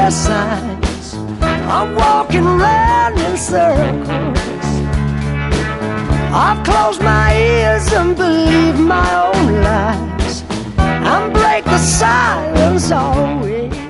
their signs. I'm walking round in circles. I've closed my ears and believe my own lies. I'm break the silence always.